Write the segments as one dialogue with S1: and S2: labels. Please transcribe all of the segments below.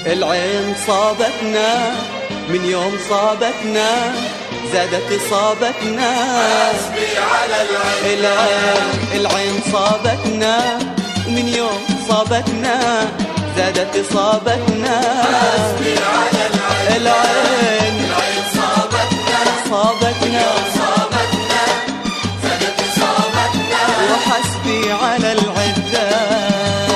S1: العين صابتنا من يوم صابتنا زادت إصابتنا.
S2: حسبي على
S1: العين صابتنا من يوم صابتنا زادت إصابتنا.
S2: حسبي على
S1: العين
S2: صابتنا
S1: صابتنا
S2: زادت إصابتنا.
S1: وحسبي على العدال.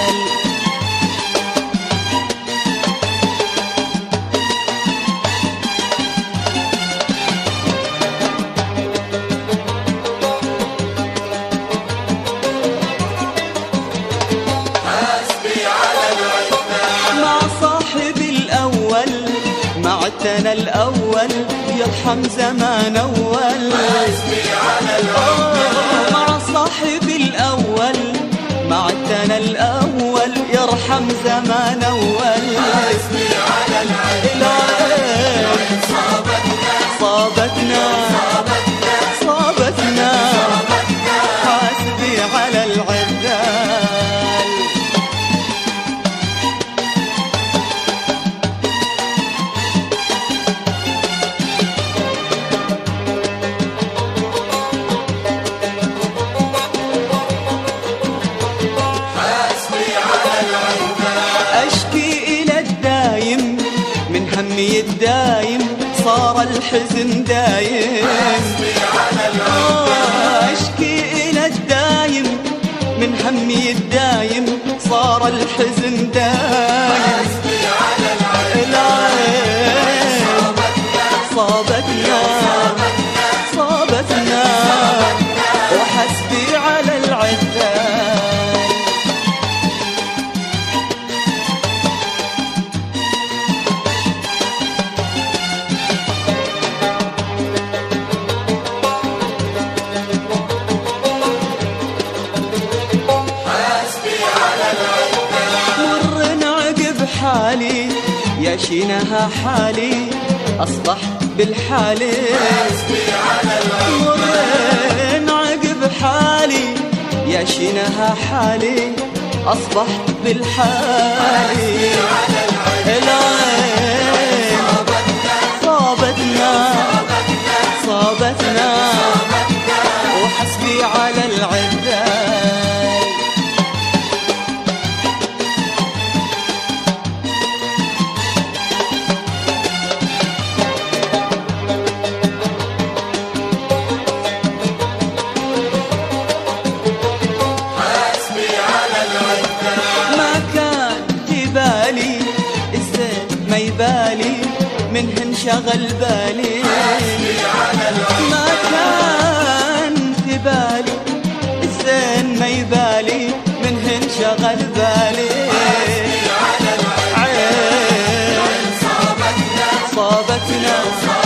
S1: معتنا الأول يرحم زمان أول.
S2: حسبي على
S1: مع صاحبي الأول معتنا الأول يرحم زمان أول.
S2: حسبي على
S1: العين صابتنا حسبي على العدال. همي الدايم صار الحزن دايم. أشكي إلى الدايم من همي الدايم صار الحزن دايم. العين صابتنا وحسبي على العدال. حالي يا شينها حالي أصبح بالحالي. مرين عقب حالي يا شينها حالي أصبح بالحالي. العين صابتنا وحسبي على العدال. منهن شغل بالي ما كان في بالي الزين ما يبالي منهن شغل بالي. عين صابتنا